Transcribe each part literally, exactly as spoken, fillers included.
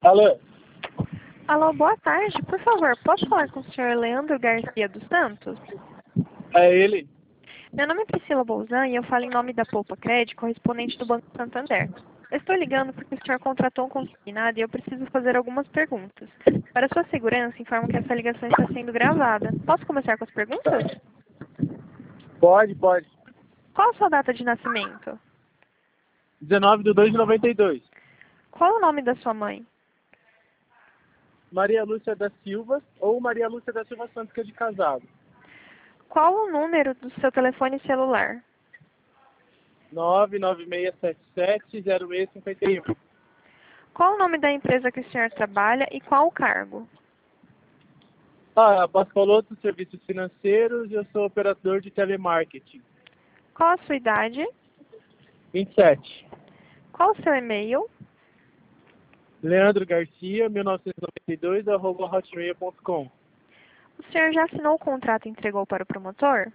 Alô? Alô, boa tarde. Por favor, posso falar com o senhor Leandro Garcia dos Santos? É ele? Meu nome é Priscila Bolzan e eu falo em nome da Poupa Crédito, correspondente do Banco Santander. Eu estou ligando porque o senhor contratou um consignado e eu preciso fazer algumas perguntas. Para sua segurança, informo que essa ligação está sendo gravada. Posso começar com as perguntas? Pode, pode. Qual a sua data de nascimento? dezenove de dois de noventa e dois. Qual o nome da sua mãe? Maria Lúcia da Silva ou Maria Lúcia da Silva Santos, que é de casado. Qual o número do seu telefone celular? nove nove seis sete sete zero seis cinco um. Qual o nome da empresa que o senhor trabalha e qual o cargo? Ah, Pascoloto Serviços Financeiros e eu sou operador de telemarketing. Qual a sua idade? vinte e sete. Qual o seu e-mail? Leandro Garcia, mil novecentos e noventa e dois, arroba hotmail ponto com. O senhor já assinou o contrato e entregou para o promotor?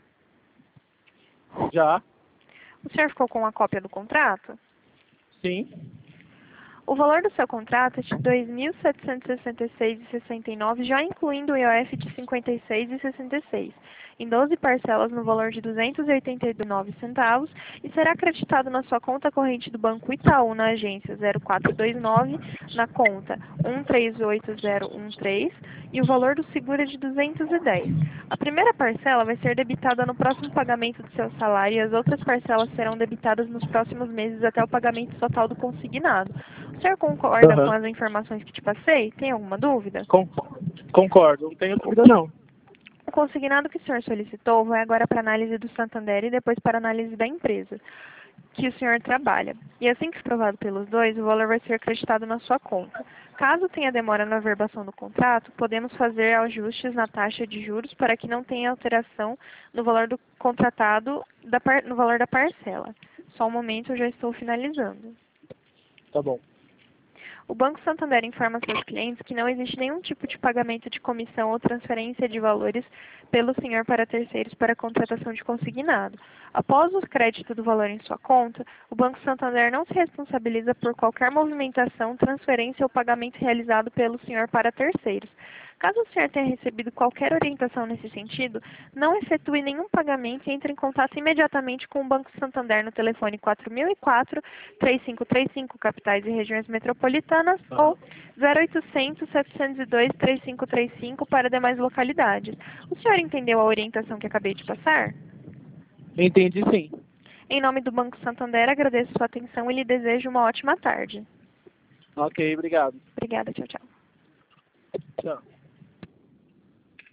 Já? O senhor ficou com a cópia do contrato? Sim. O valor do seu contrato é de dois mil setecentos e sessenta e seis reais e sessenta e nove centavos, já incluindo o I O F de cinquenta e seis reais e sessenta e seis centavos, em doze parcelas no valor de duzentos e oitenta e nove centavos, e será acreditado na sua conta corrente do Banco Itaú na agência zero quatro dois nove, na conta um três oito zero um três, e o valor do seguro é de duzentos e dez. A primeira parcela vai ser debitada no próximo pagamento do seu salário e as outras parcelas serão debitadas nos próximos meses até o pagamento total do consignado. O senhor concorda com Uhum. as informações que te passei? Tem alguma dúvida? Con concordo, não tenho dúvida não. O consignado que o senhor solicitou vai agora para análise do Santander e depois para análise da empresa que o senhor trabalha. E assim que provado pelos dois, o valor vai ser acreditado na sua conta. Caso tenha demora na averbação do contrato, podemos fazer ajustes na taxa de juros para que não tenha alteração no valor do contratado, da par, no valor da parcela. Só um momento, eu já estou finalizando. Tá bom. O Banco Santander informa seus clientes que não existe nenhum tipo de pagamento de comissão ou transferência de valores pelo senhor para terceiros para contratação de consignado. Após o crédito do valor em sua conta, o Banco Santander não se responsabiliza por qualquer movimentação, transferência ou pagamento realizado pelo senhor para terceiros. Caso o senhor tenha recebido qualquer orientação nesse sentido, não efetue nenhum pagamento e entre em contato imediatamente com o Banco Santander no telefone quatro mil e quatro, três cinco três cinco, capitais e regiões metropolitanas, Uhum. ou zero oitocentos, setecentos e dois, três cinco três cinco para demais localidades. O senhor entendeu a orientação que acabei de passar? Entendi sim. Em nome do Banco Santander, agradeço sua atenção e lhe desejo uma ótima tarde. Ok, obrigado. Obrigada, tchau, tchau. Tchau.